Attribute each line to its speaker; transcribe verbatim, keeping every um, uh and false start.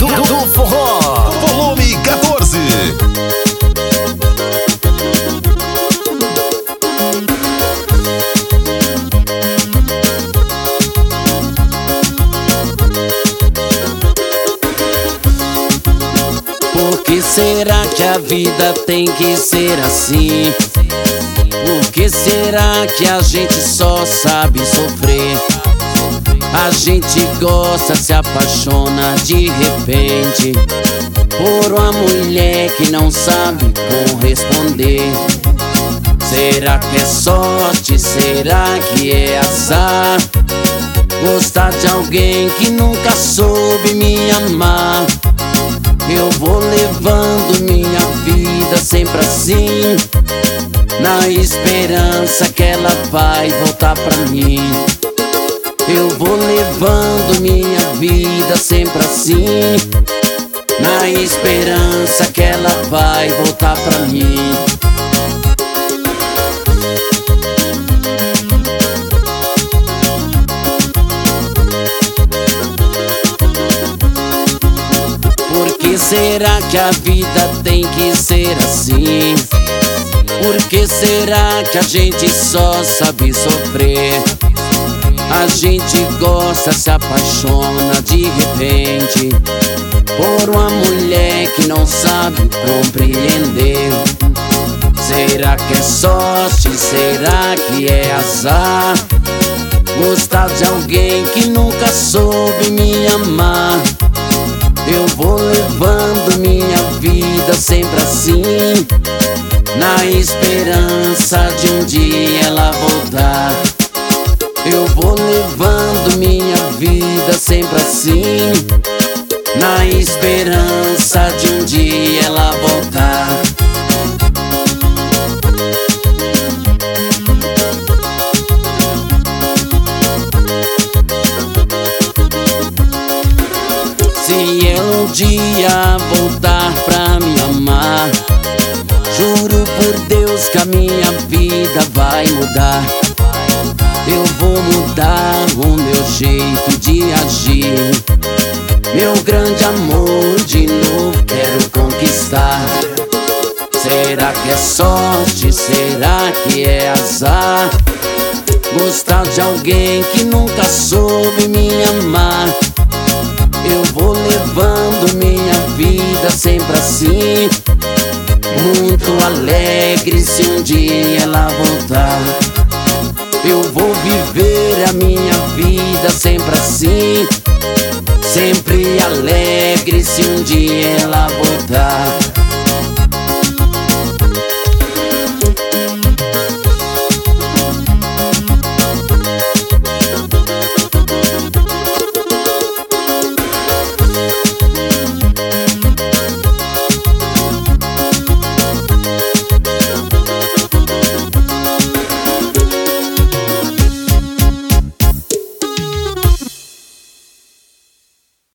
Speaker 1: do, do forró.
Speaker 2: Volume quatorze.
Speaker 3: Por que será que a vida tem que ser assim? Por que será que a gente só sabe sofrer? A gente gosta, se apaixona de repente por uma mulher que não sabe corresponder. Será que é sorte? Será que é azar? Gostar de alguém que nunca soube me amar. Eu vou levando minha vida sempre assim, na esperança que ela vai voltar pra mim. Eu vou levando minha vida sempre assim, na esperança que ela vai voltar pra mim. Por que será que a vida tem que ser assim? Por que será que a gente só sabe sofrer? A gente gosta, se apaixona de repente por uma mulher que não sabe compreender. Será que é sorte? Será que é azar? Gostar de alguém que nunca soube me amar. Eu vou levando minha vida sempre assim, na esperança de um dia ela voltar. Eu vou levando minha vida sempre assim, na esperança de um dia ela voltar. Se ela um dia voltar pra me amar, juro por Deus que a minha vida vai mudar. Eu vou mudar o meu jeito de agir. Meu grande amor de novo quero conquistar. Será que é sorte? Será que é azar? Gostar de alguém que nunca soube me amar. Eu vou levando minha vida sempre assim, muito alegre se um dia ela voltar. Eu vou viver a minha vida sempre assim, sempre alegre se um dia ela voltar.